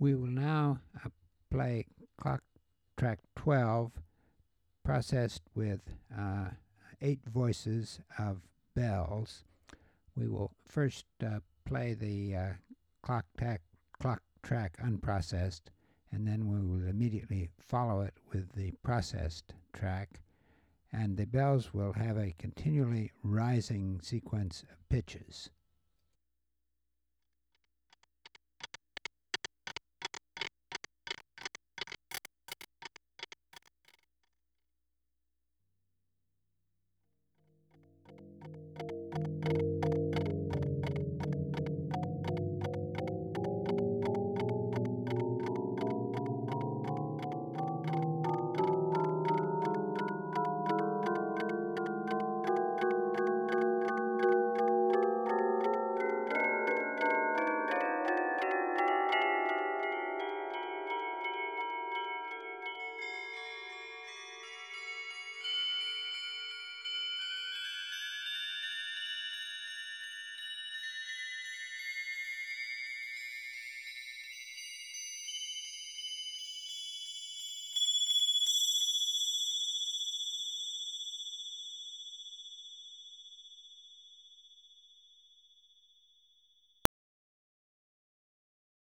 We will now play clock track 12, processed with 8 voices of bells. We will first play the clock track unprocessed, and then we will immediately follow it with the processed track, and the bells will have a continually rising sequence of pitches.